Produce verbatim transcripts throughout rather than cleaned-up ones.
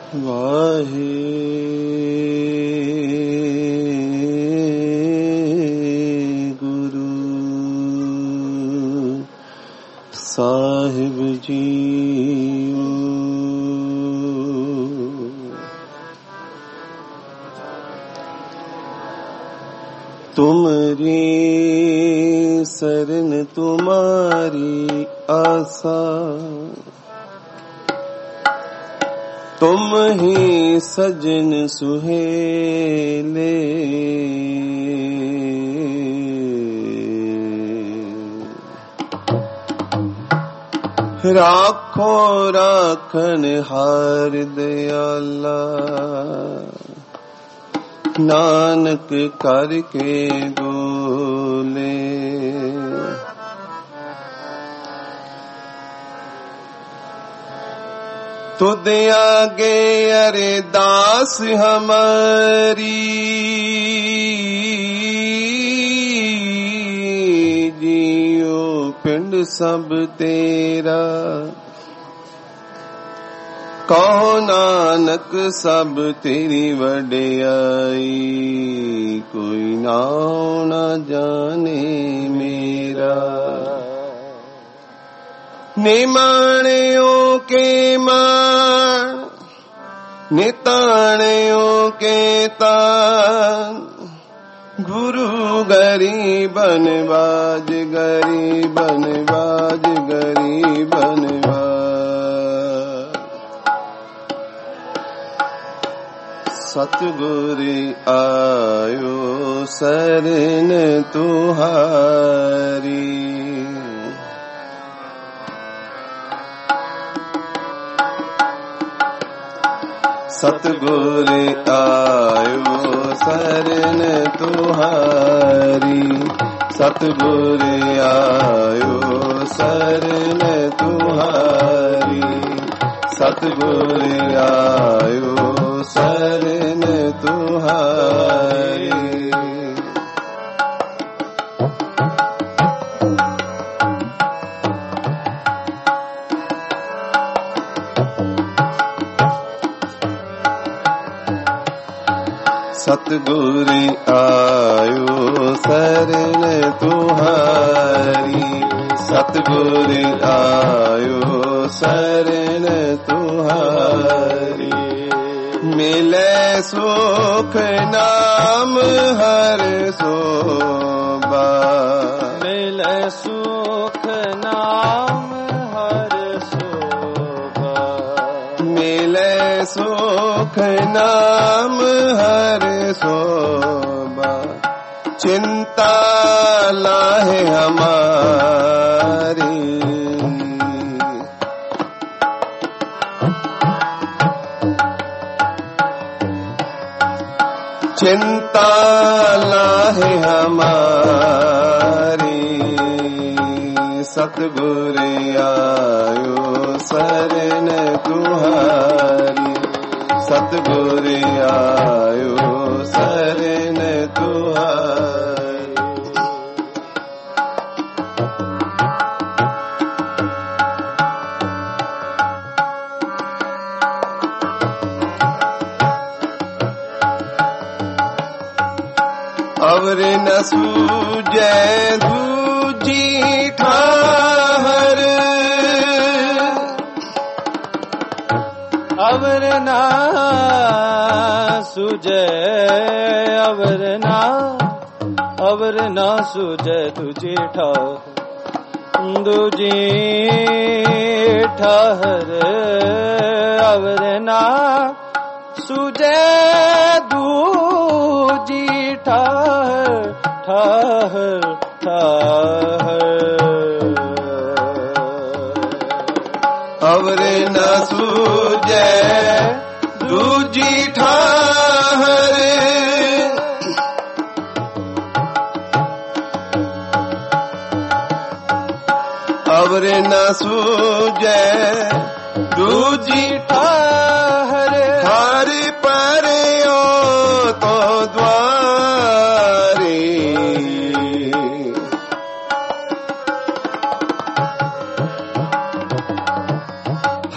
वाहे गुरु साहिब जी। तुमरी शरण तुम्हारी आसा, तुम ही सजन सुहेले। राखो राखन हार दयाला, नानक करके गोले। तुद आगे अरदास हमारी, जियो पिंड सब तेरा। कहो नानक सब तेरी वडियाई, कोई नाम न जाने मेरा। निमाणियों के मान, निताणियों के तान। गुरु गरीबन बाज, गरीबन बाज, गरीबन बाज। सतगुर आयो शरण तुहारी, सतगुर आयो शरण तुहारी। सतगुर आयो शरण तुहारी, सतगुर आयो शरण तुहारी। सतगुर आयो शरण तुहारी, सतगुर आयो शरण तुहारी। मिले सुख नाम हर सोबा, मिले सुख नाम हर सोबा। मिले सुख नाम हर सोबा। चिंता लाहे हमारी, चिंता लाहे हमारी। सतगुर आयो शरण तुहारी, सतगुर आयो शरण तुहारी। अवर न सूझे दूजी ठाहर, अवर ना सूझे, अवर ना, अवर ना सूझे दूजी ठाहर। दूजी ठाहर अवर ना सूझे, दूजी ठाहर ठाहर ठाहर। अवर न सूझे दूजी ठाहर, अवर न सूझे दूजी ठाहर। हर पर तो द्वारे,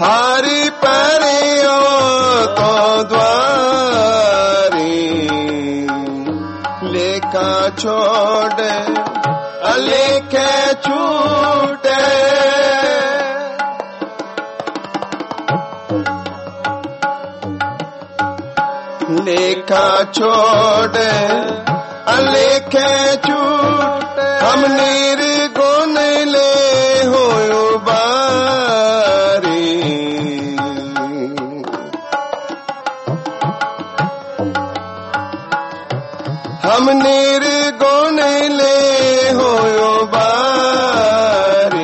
हारी परियो तो द्वारी लेखा छोड़ अलेखे छूटे लेखा छोड़ अलेखे छूटे हम निर्गुण ले होयो बारी हम निर्गुण ले होयो बारी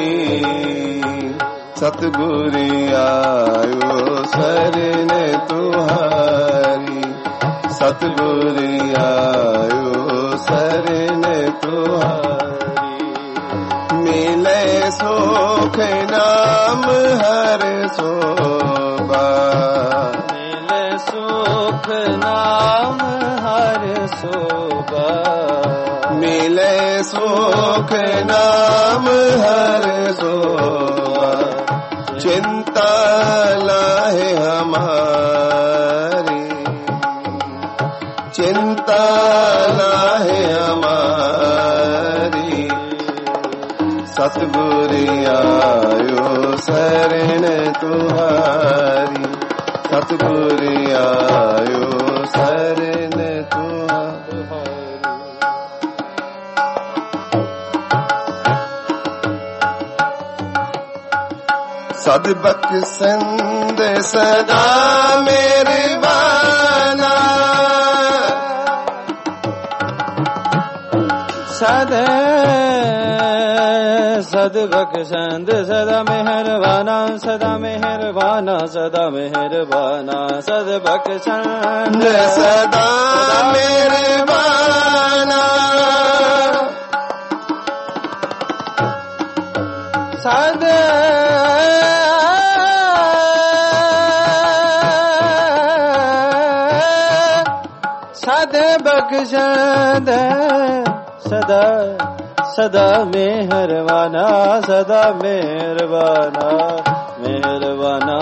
सतगुरु आयो शरण तुहारी सतगुरु आयो शरण तुहारी मिले सुख नाम हर सोबा मिले सुख नाम हर सोबा मिले सुख नाम हर सोबा चिंता लाहे हमारी चिंता लाहे हमारी सतगुरु आयो शरण तुहारी सतगुरु आयो शरण तुहारी सदबक संद सदा मेरे बाना सद सदबख्शंद सदा मेहरबाना सदा मेहरबाना सदा मेहरबाना सदबख्शंद सदा मेहरबाना सद सदबख्शंद सदा सदा मेहरबाना सदा मेहरबाना मेहरबाना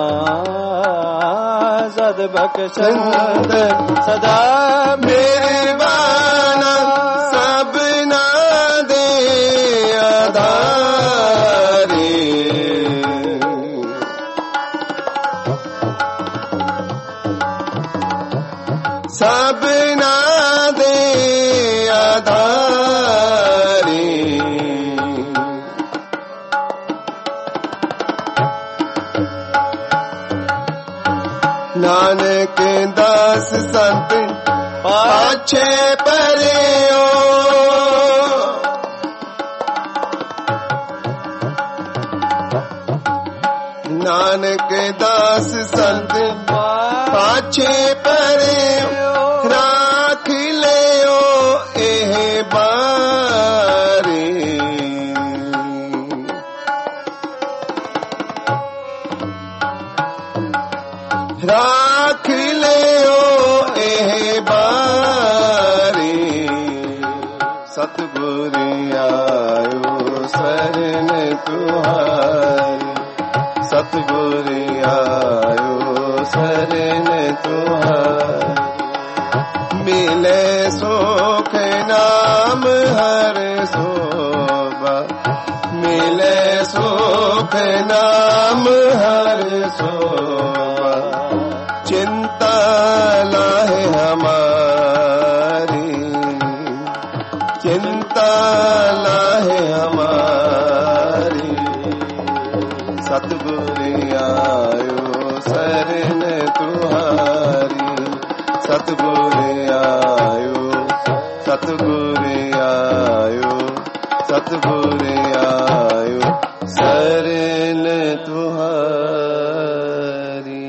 सदबख्शंद सदा मेहरबाना सबना दे आधारी सबना दे आधारी नानक दास संत पाछे परियो नानक दास संत पाछे परियो राख लियो एह बारी राख लियो एह बारी सतगुरु आयो शरण तुहारी सतगुरु आयो शरण तुहारी मिले सुख नाम हर सोबा मिले सुख नाम हर सोबा चिंता लाहे हमारी चिंता लाहे हमारी सतगुरु आयो शरण तुहारी सतगुरु आयो सतगुरु आयो सतगुरु आयो शरण तुहारी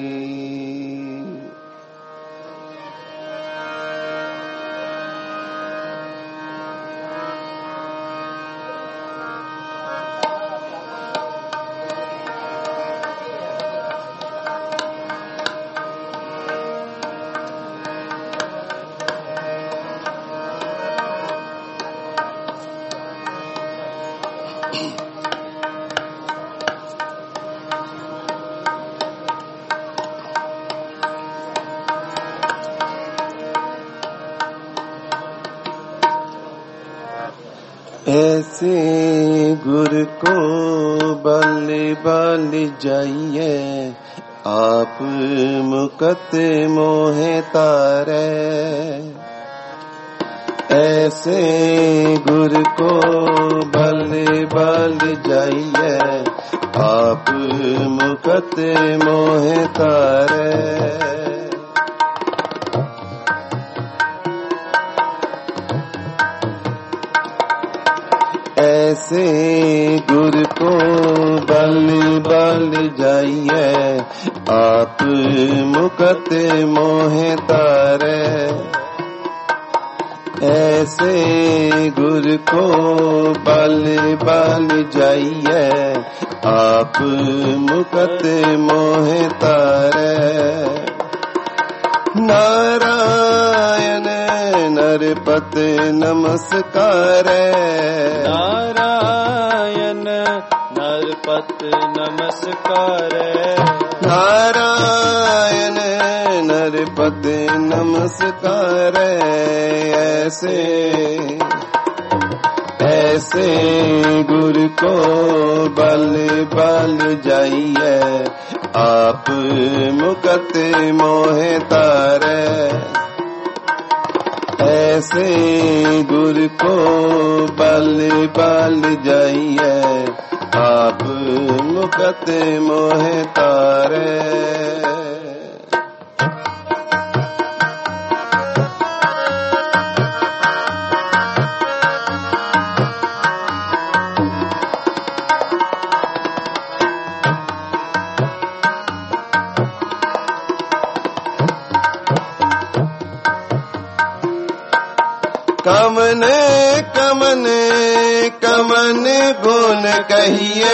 ऐसे गुरु को बल बल जाइए, आप मुकत मोहे तारे। ऐसे गुरु को बल बल जाइए, आप मुकत मोहे तारे। ऐसे गुरु को बल बल जाइए, आप मुकत मोहे तारे। ऐसे गुरु को बल बल जाइए, आप मुकत मोहे तारे। नारायण नरपत नमस्कार, नारायण नरपत नमस्कार। नारायण नरपत नमस्कार। ऐसे ऐसे गुरु को बल बल जाइए, आप मुकत मोहे तारे। ऐसे गुरु को बल बल जाइए, आप मुकत मोहे तारे। कमन कमन कमन गुण कहिए,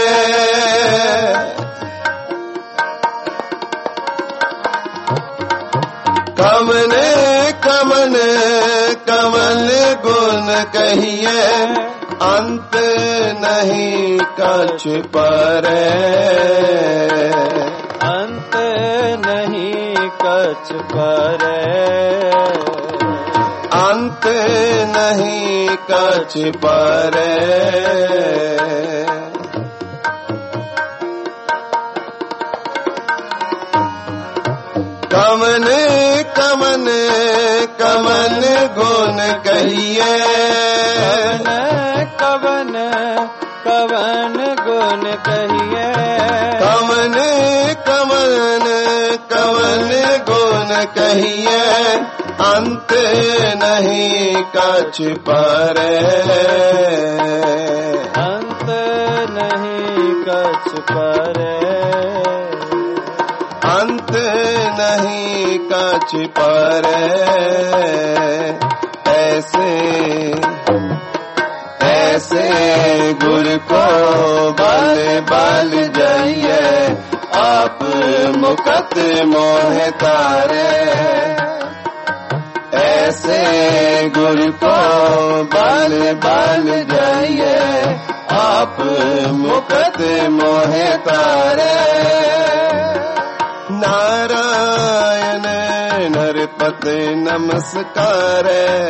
कमन कमन कमन गुण कहिए, अंत नहीं कछ पारे। अंत नहीं कछ पारे। अंत नहीं कछ पारे। कमन कमन कमन गुण कहिए, कवन कवन गुण कहिए। कमन कमन कमन गुण कहिए, अंत नहीं कछ पारे। अंत नहीं कछ पारे। अंत नहीं कछ पारे। ऐसे ऐसे गुरु को बल बल जाइए, आप मुकत मोहे तारे। ऐसे गुरु को बल बल जाइए, आप मुकत मोहे तारे। नारायण नरपत नमस्कार।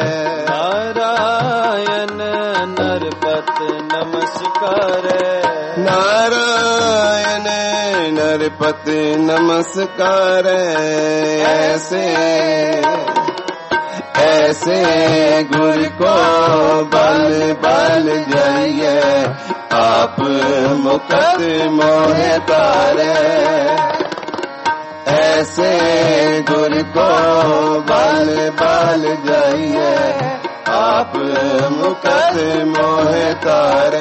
नारायण नरपत नमस्कार। नारायण नरपत नमस्कार। ऐसे ऐसे गुरु को बल बल जाइए, आप मुकत मोहे तारे। ऐसे गुरु को बल बल जाइए, आप मुकत मोहे तारे।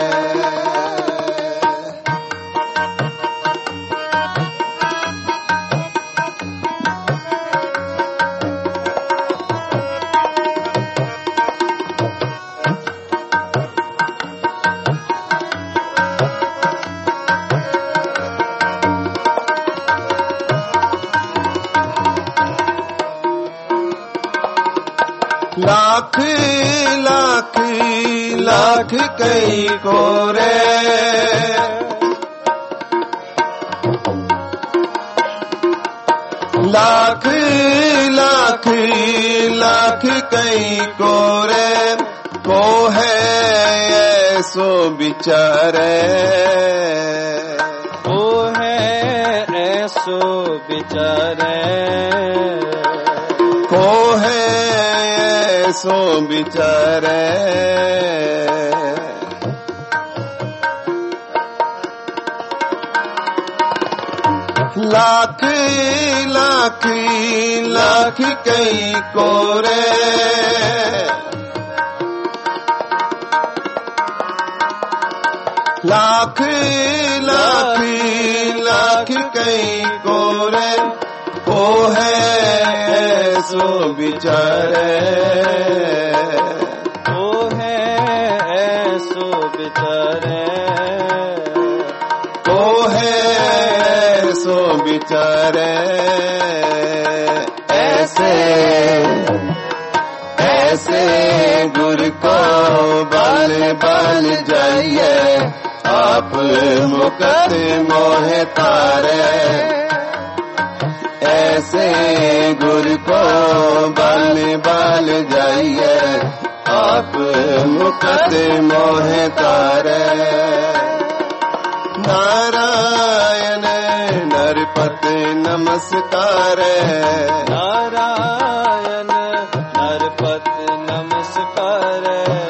लाख लाख लाख कई कोरे, लाख लाख लाख कई कोरे, को है ऐसो बिचारे को है ऐसो बिचारे को है ऐसो बिचारे लाख लाख लाख कई कोरे लाख लाख लाख कई कोरे को है ऐसो बिचारे को है ऐसो बिचारे को है ऐसो बिचारे ऐसे ऐसे गुरु को बाल बाल जाइए आप मुकत मोह तारे ऐसे गुरु को बाल बाल जाइए आप मुकत मोह तारे नारायण नरपति नमस्कार नारायण नरपति नमस्कार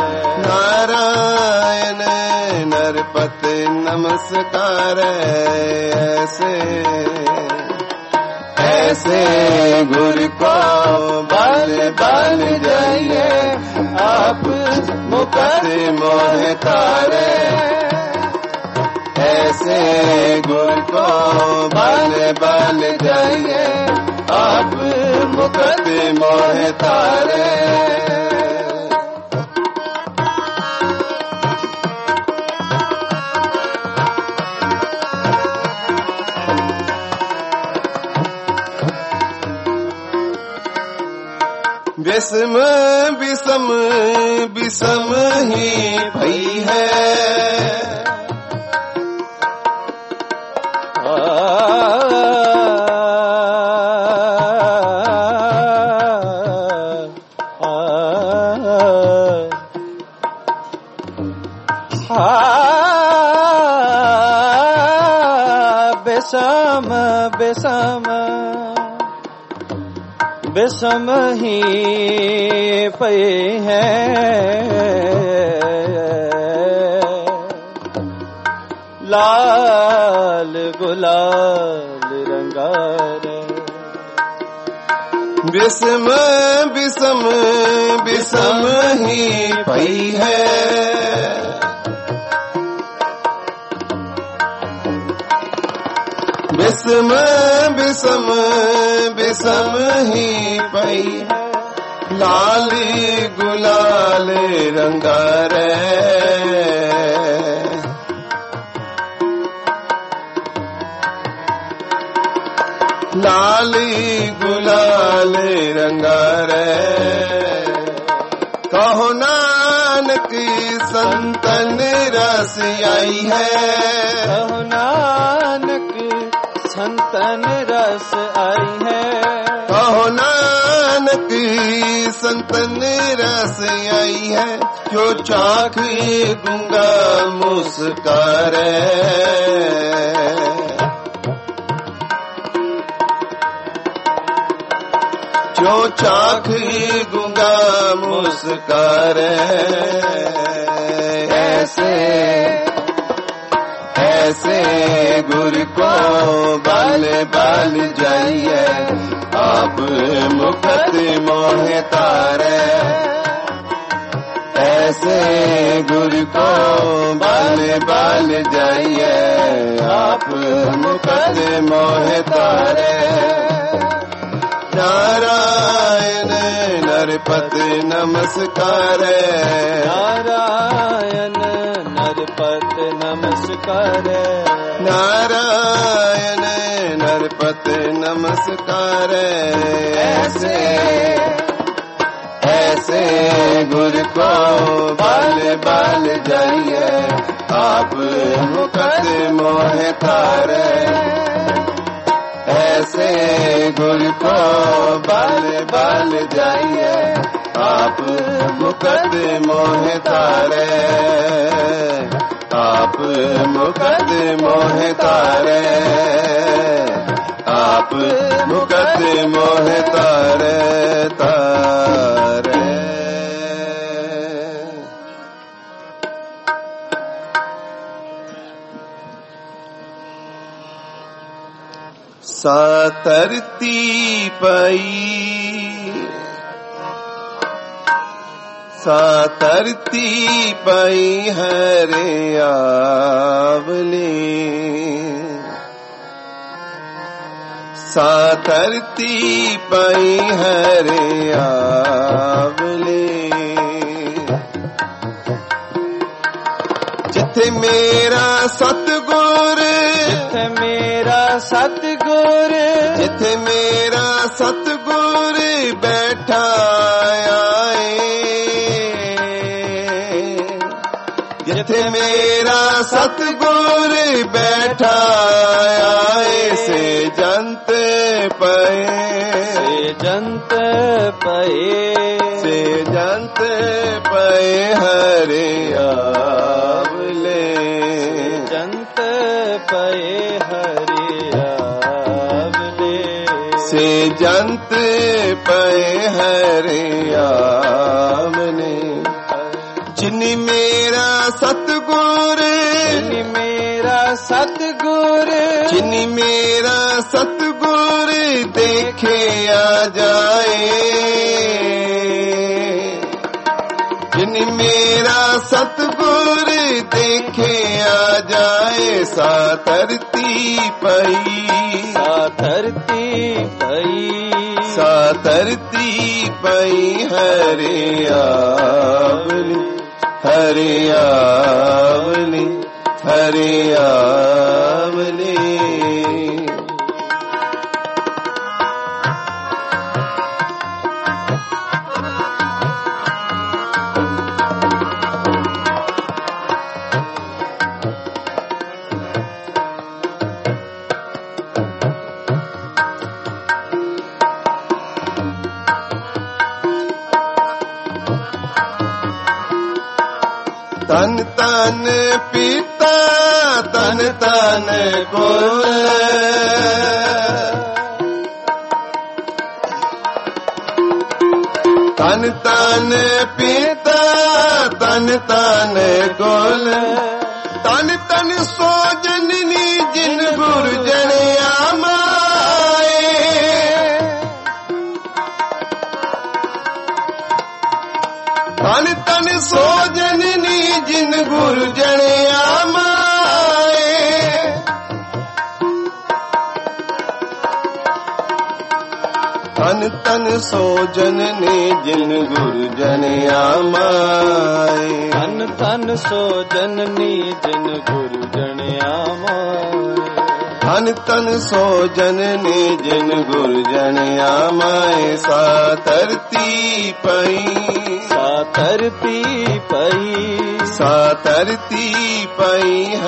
नारायण नरपति नमस्कार ऐसे ऐसे गुरु को बाल बाल जाइए आप मुकत मोह तारे ऐसे गुरु को बाल बाल जाइए आप मुकत मोह तारे विषम विषम विषम ही भई है बेसम बेसम बेसम ही पे है लाल गुलाल रंगारे विषम विषम विषम ही पई है विषम विषम विषम ही पई है लाल गुलाल रंगारे लाल गुलाल रंगारे कहो नानक संतन रस आई है कहो नानक संतन रस आई है कहो नानक संतन रस आई है जो चाख दूंगा मुस्कारे जो चाख दूंगा मुस्कारे ऐसे ऐसे गुरु को बाल बाल जाइए आप मुकत मोह तारे ऐसे गुरु को बाल बाल जाइए आप मुकत मोह तारे नारायण नरपति नमस्कार नारायण नरपति नमस्कार नारायण नरपति नमस्कार ऐसे ऐसे गुरु को बाल बाल जाइए आप मुकत मोह तारे ऐसे गुरु को बाल बाल जाइए आप मुकद मोह तारे, आप मुकद मोह तारे, आप मुकद मोह तारे तारे। सातरती पई, सातरती पई हरियावली, सातरती पई हरियावली। जिथे मेरा सतगुर, जिथे मेरा सतगुर, जिथे मेरा सतगुर बैठा आए, जिथे मेरा सतगुर बैठा आए, से जंत पए, से जंत पए, से जंत पए हरियावले, जंत पए हरियावले, से जंत पए हरियावले। जिनि मेरा सतगुर, जिनि मेरा सतगुर, जिनि मेरा सतगुर देखे आ जाए, जिनि मेरा सतगुर देखे आ जाए, सातरती पई, सातरती पई, सातरती पई हरियावली, हरियावली, हरियावली। तन तन पिता, तन तन कुल, तन तन पिता, तन तन कुल, तन तन सो जननी जिन गुरजनिया माए, तन तन सो जननी जिन गुरजनिया माए, तन तन सो जननी जिन गुरजनिया माए, तन तन सो जननी जिन गुरजनिया माए, तन तन सो जननी जिन गुरजनिया माए, सातरती पई, सातरती पई, सातरती पई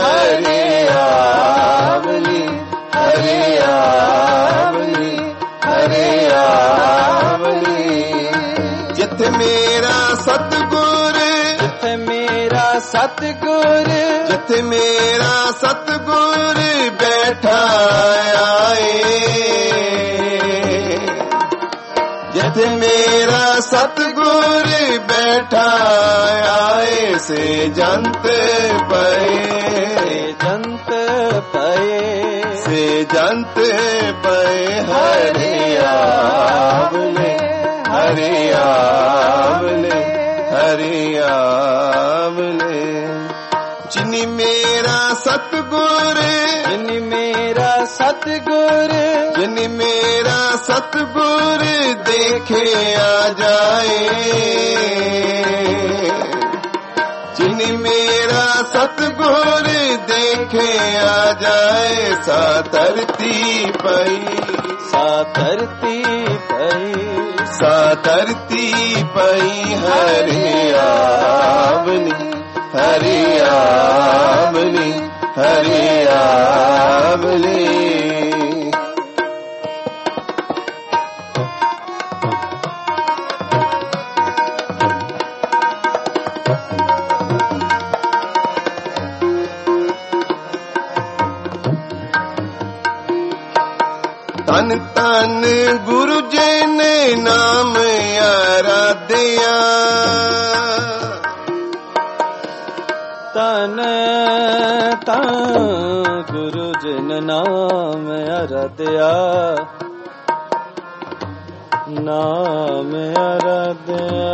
हरियावली, हरियावली, हरियावली। जिथे मेरा सतगुर, जिथे मेरा सतगुर, जिथे मेरा सतगुर बैठा आए, जिथे मेरा सतगुर बैठा आए, से जंत पए, जंत पए, से जंत पए हरियावले, हरियावले, हरियावले। जिनि मेरा सतगुर, जिनि मेरा सतगुर, जिनि मेरा सतगुर देखे आ जाए, जिनि मेरा सतगुर देखे आ जाए, सातरती पई, सातरती पई, सातरती पई हरियावली, हरियावली, हरियावली। ਤਨ ਤਨ ਗੁਰੂ ਜੀ ਨੇ ਨਾਮ ਆਰਾਧਿਆ ਤਨ ਤਨ ਗੁਰੂ ਜਿਨ ਨਾਮ ਆਰਾਧਿਆ ਨਾਮ ਆਰਾਧਿਆ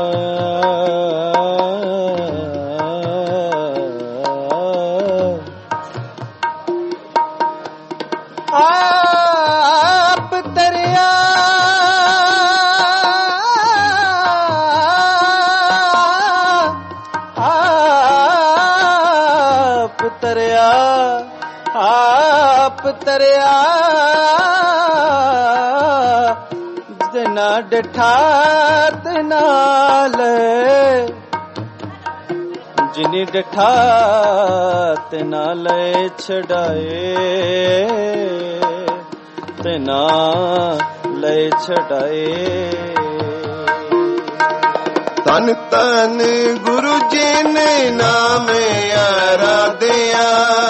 ਆਪ ਤਰਿਆ ਆਪ ਤਰਿਆ ਆਪ ਤਰਿਆ ਜਿਨਾ ਡਠਾ ਤਨਾ ਲੈ ਜਿਨੀ ਡਠਾ ਤਨਾ ਲੈ ਛਡਾਏ ਤਨਾ ਲੈ ਛਡਾਏ ਤਨ ਤਨ ਗੁਰੂ ਜੀ ਨੇ ਨਾਮ ਆਰਾਧਿਆ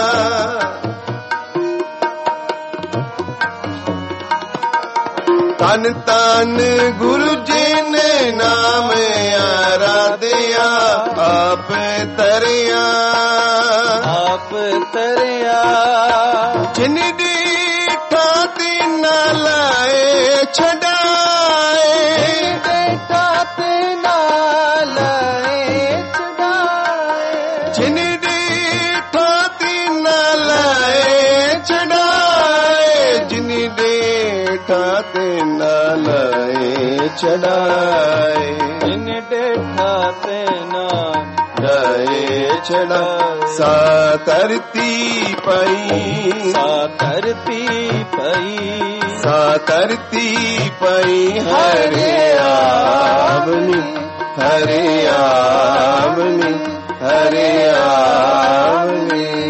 ਤਨ ਤਨ ਗੁਰੂ ਜੀ ਨੇ ਨਾਮ ਆਰਾਧਿਆ ਆਪ ਤਰਿਆ ਆਪ ਤਰਿਆ ਜਿਨ ਦੀ ਠਾਤੀ ਨਾ ਲਾਏ ਛਡਾਏ ਠਾਤ ਨਾ ਲਾਏ ਛਡਾਏ ਜਿਨ ਦੀ ਠਾਤੀ ਨਾ ਲਾਏ ਛਡਾਏ ਜਿਨ ਦੇ ਠਾਤੀ ਨਾ ਲਾਏ ਛਡਾਏ ਜਿਨ ਦੇ ਠਾਤ ਨਾ ਲਾਏ ਛੜਾ ਸਾ ਧਰਤੀ ਪਈ ਸਾ ਧਰਤੀ ਪਈ ਸਾ ਧਰਤੀ ਪਈ ਹਰਿ ਆਵਨੀ ਹਰਿ ਆਵਨੀ ਹਰਿ ਆਵਨੀ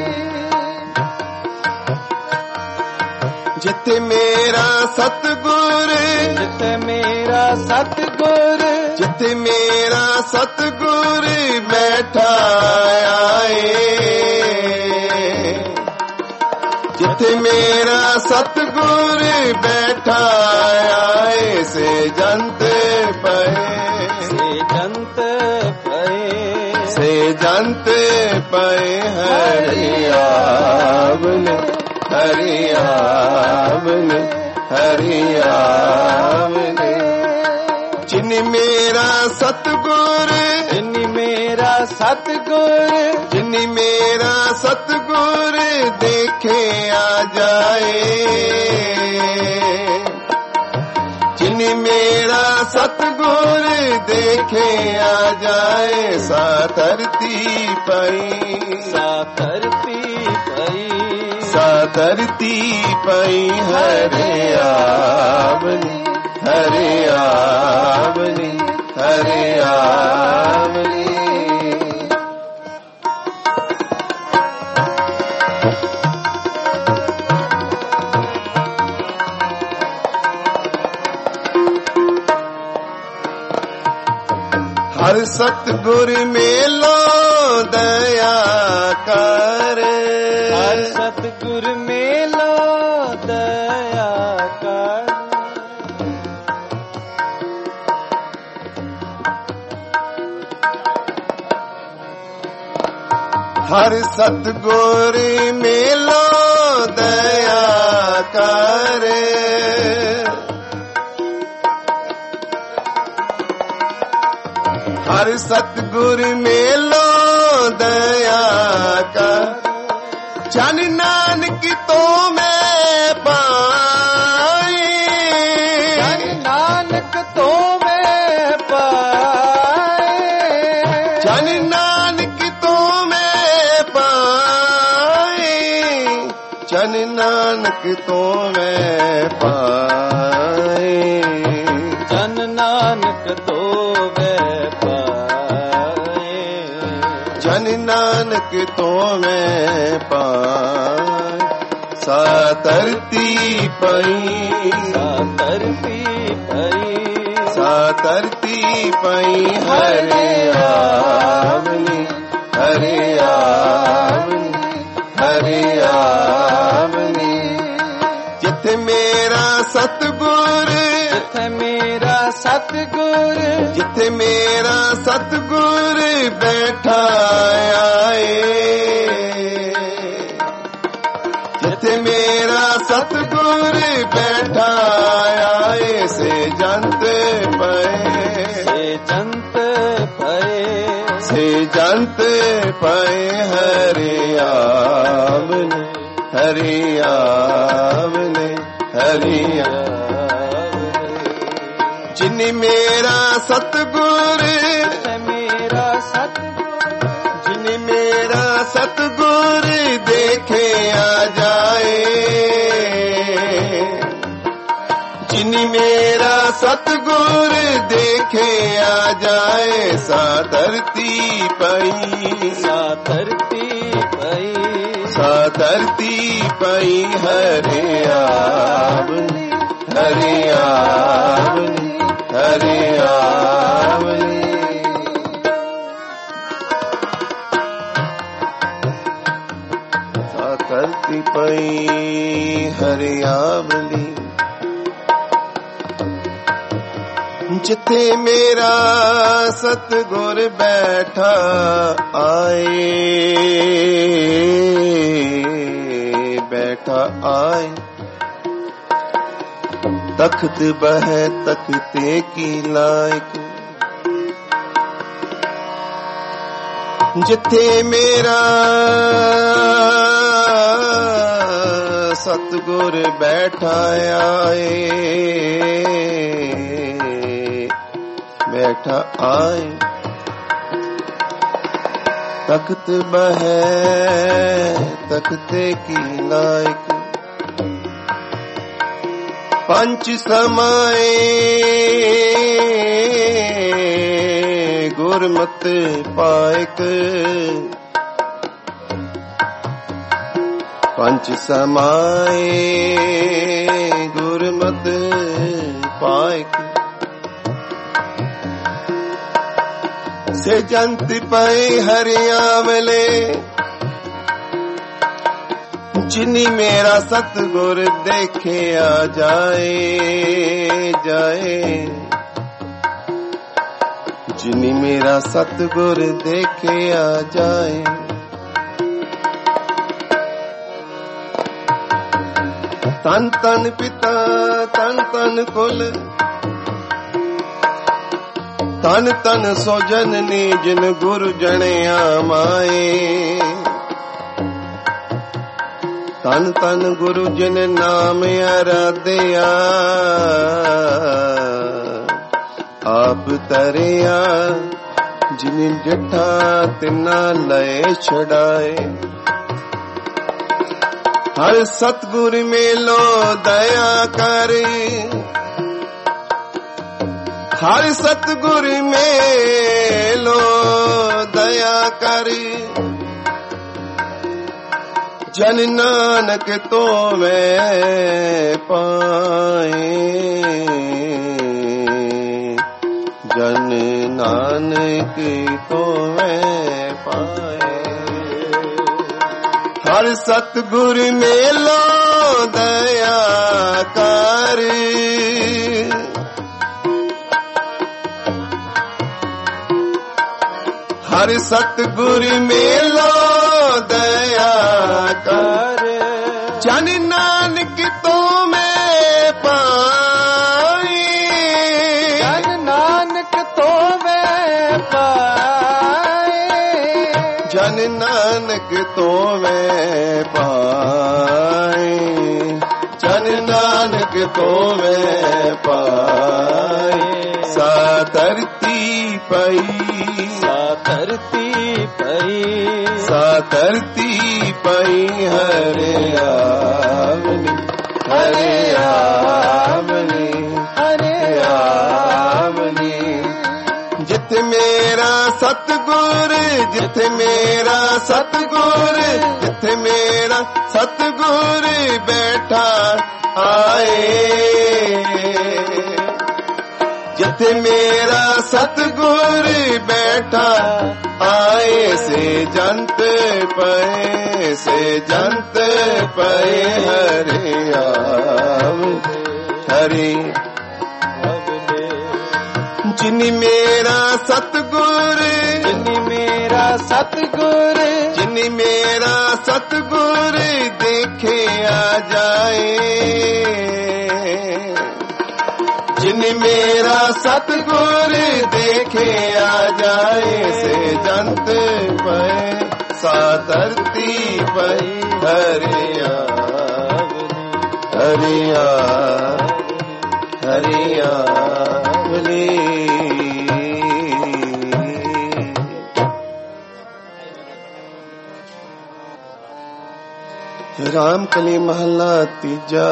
ਜਿੱਥੇ ਮੇਰਾ ਸਤਿਗੁਰ ਜਿੱਥੇ ਮੇਰਾ ਸਤਿਗੁਰ ਜਿੱਥੇ ਮੇਰਾ ਸਤਿਗੁਰ ਬੈਠਾ ਆਏ ਜਿੱਥੇ ਮੇਰਾ ਸਤਿਗੁਰ ਬੈਠਾ ਆਏ ਸੇ ਜੰਤ ਪਏ ਸੇ ਜੰਤ ਪਏ ਸੇ ਜੰਤ ਪਏ ਹਰਿ ਆਵਨੇ ਹਰਿ ਆਵਨੇ ਹਰਿ ਆਵਨੇ ਜਿਨ ਮੇਰਾ ਸਤਿਗੁਰ ਜਿਨ ਮੇਰਾ ਸਤਿਗੁਰ ਜਿਨ ਮੇਰਾ ਸਤਿਗੁਰ ਦੇਖਿਆ ਜਾਏ ਜਿਨ ਮੇਰਾ ਸਤਿਗੁਰ ਦੇਖਿਆ ਜਾਏ ਸਾ ਧਰਤੀ ਪਈ ਸਾ ਧਰਤੀ ਪਈ ਸਾ ਧਰਤੀ ਪਈ ਹਰਿ ਆਵਨੀ ਹਰਿ ਆਵਨੀ ਹਰਿ ਆਵਨੀ ਹਰ ਸਤਿਗੁਰ ਮੇਲੋ ਦਇਆ ਕਰ ਹਰ ਸਤਿਗੁਰ ਮੇਲੋ ਦਇਆ ਕਰ ਹਰ ਸਤਿਗੁਰ ਮੇਲੋ ਦਇਆ ਕਰ ਹਰ ਸਤਿਗੁਰ ਮੇਲੋ ਦਇਆ ਕਰ ਜਨ ਨਾਨਕ ਤੋਂ ਮੈਂ ਪਾਈ ਜਨ ਨਾਨਕ ਤੋਂ ਮੈਂ ਪਾਏ ਜਨ ਨਾਨਕ ਤੋਂ ਮੈਂ ਪਾਈ ਜਨ ਨਾਨਕ ਤੋਂ ਮੈਂ ਪਾਈ ਜਨ ਨਾਨਕ ਤੋਂ ਮੈਂ ਪਾਏ ਜਨ ਨਾਨਕ ਤੋਂ ਮੈਂ ਪਾਈ ਸਾ ਧਰਤੀ ਪਈ ਸਾ ਧਰਤੀ ਪਈ ਸਾ ਧਰਤੀ ਪਈ ਹਰਿ ਆਵਨੀ ਹਰਿ ਆਵਨੀ ਹਰਿ ਆਵਨੀ ਜਿੱਥੇ ਮੇਰਾ ਸਤਿਗੁਰ, ਜਿੱਥੇ ਮੇਰਾ ਸਤਿਗੁਰ, ਜਿੱਥੇ ਮੇਰਾ ਸਤਿਗੁਰ ਬੈਠਾ ਆਏ, ਜਿੱਥੇ ਮੇਰਾ ਸਤਿਗੁਰ ਬੈਠਾ ਆਏ, ਸੇ ਜੰਤ ਪਏ, ਸੇ ਜੰਤ ਪਏ, ਸੇ ਜੰਤ ਪਏ ਹਰਿ ਆਵਨੇ, ਹਰਿ ਆਵਨੇ, ਹਰਿ ਆਵਨੇ। ਜਿਨੀ ਮੇਰਾ ਸਤਿਗੁਰ, ਮੇਰਾ ਸਤਿਗੁਰ, ਜਿਨੀ ਮੇਰਾ ਸਤਿਗੁਰ ਦੇਖਿਆ ਜਾਏ, ਜਿਨੀ ਮੇਰਾ ਸਤਿਗੁਰ ਦੇਖਿਆ ਜਾਏ, ਸਾ ਧਰਤੀ ਪਈ, ਸਾ ਧਰਤੀ ਪਈ, ਸਾ ਧਰਤੀ ਪਈ ਹਰਿ ਆਵਨੇ, ਹਰਿ ਆਵਨੇ, ਹਰਿ ਆਵਨੇ। ਸਾ ਧਰਤੀ ਪਈ ਹਰਿ ਆਵਨੇ, ਜਿੱਥੇ ਮੇਰਾ ਸਤਿਗੁਰ ਬੈਠਾ ਆਏ, ਬੈਠਾ ਆਏ, ਤਖਤ ਬਹਿ ਤਖਤੇ ਕੀ ਲਾਇਕ, ਜਿੱਥੇ ਮੇਰਾ ਸਤਿਗੁਰ ਬੈਠਾ ਆਏ, ਬੈਠਾ ਆਏ, ਤਖਤ ਬਹਿ ਤਖਤੇ ਕੀ ਲਾਇਕ, ਪੰਚ ਸਮਾਏ ਗੁਰਮਤਿ ਪਾਇਕ, ਪੰਚ ਸਮਾਏ ਗੁਰਮਤਿ ਪਾਇਕ, ਸੇ ਜੰਤ ਪਏ ਹਰਿ ਆਵਲੇ, ਜਿਨੀ ਮੇਰਾ ਸਤਿਗੁਰ ਦੇਖਿਆ ਜਾਏ, ਜਾਏ, ਜਿਨੀ ਮੇਰਾ ਸਤਿਗੁਰ ਦੇਖਿਆ ਜਾਏ, ਤਨ ਤਨ ਪਿਤਾ ਤਨ ਤਨ ਕੁਲ, ਤਨ ਤਨ ਸੋ ਜਨਨੀ ਜਿਨ ਗੁਰ ਜਣਿਆ ਮਾਏ, ਤਨ ਤਨ ਗੁਰੂ ਜਿਨ ਨਾਮ ਅਰਾਧਿਆ, ਆਪ ਤਰਿਆ ਜਿਨ ਡਿਠਾ ਤਿਨਾ ਲਏ ਛਡਾਏ, ਹਰ ਸਤਿਗੁਰ ਮੇਲੋ ਦਇਆ ਕਰ, ਹਰ ਸਤਿਗੁਰ ਮੇਲੋ ਦਇਆ ਕਰ, ਜਨ ਨਾਨਕ ਤੋਵੇਂ ਪਾਏ, ਜਨ ਨਾਨਕ ਤੋਵੇਂ ਪਾਏ, ਹਰ ਸਤਿਗੁਰ ਮੇਲੋ ਦਇਆ ਕਰ, ਹਰ ਸਤਿਗੁਰ ਮੇਲੋ ਦਇਆ ਕਰ, ਜਨ ਨਾਨਕ ਤੋਂ ਮੈਂ ਪਾਈ, ਜਨ ਨਾਨਕ ਤੋਂ ਮੈਂ ਪਾਏ, ਜਨ ਨਾਨਕ ਤੋਂ ਮੈਂ ਪਾਏ, ਜਨ ਨਾਨਕ ਤੋਂ ਮੈਂ ਪਾਏ, ਸਾ ਧਰਤੀ ਪਈ, ਸਾ ਧਰਤੀ ਪਈ, ਸਾ ਧਰਤੀ ਪਈ ਹਰਿ ਆਵਨੇ, ਹਰਿ ਆਵਨੇ, ਹਰਿ ਆਵਨੇ, ਜਿੱਥੇ ਮੇਰਾ ਸਤਿਗੁਰ, ਜਿੱਥੇ ਮੇਰਾ ਸਤਿਗੁਰ, ਜਿੱਥੇ ਮੇਰਾ ਸਤਿਗੁਰ ਬੈਠਾ ਆਏ, ਜਿੱਥੇ ਮੇਰਾ ਸਤਿਗੁਰ ਬੈਠਾ ਆਏ, ਸੇ ਜੰਤ ਪਏ, ਸੇ ਜੰਤ ਪਏ ਹਰਿ ਆਵਨੇ, ਹਰੀ ਜਿਨੀ ਮੇਰਾ ਸਤਿਗੁਰ ਜਿਨੀ ਮੇਰਾ ਸਤਿਗੁਰ ਜਿਨੀ ਮੇਰਾ ਸਤਿਗੁਰ ਦੇਖਿਆ ਜਾਏ ਜਿਨੀ ਮੇਰਾ ਸਤਿਗੁਰ ਦੇਖਿਆ ਜਾਏ ਸੇ ਜੰਤ ਪਏ ਸਾ ਧਰਤੀ ਪਈ ਹਰਿਆ ਹਰਿਆ ਹਰਿਆ ਰਾਮ ਕਲੀ ਮਹੱਲਾ ਤੀਜਾ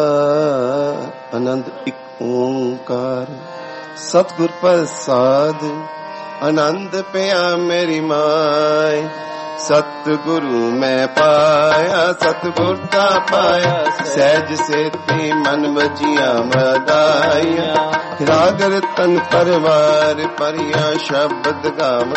ਆਨੰਦ ਇੱਕ ਓੰਕਾਰ ਸਤਿਗੁਰ ਪ੍ਰਸਾਦ ਆਨੰਦ ਪਿਆ ਮੇਰੀ ਮਾਏ ਸਤਿਗੁਰੂ ਮੈਂ ਪਾਇਆ ਸਤਿਗੁਰ ਦਾ ਪਾਇਆ ਸਹਿਜ ਸੇਤੀ ਮਨ ਵਜੀਆਂ ਮਦਾਈਆਂ ਰਾਗ ਰਤਨ ਪਰਵਾਰ ਪਰਿਆ ਸ਼ਬਦ ਗਾਵ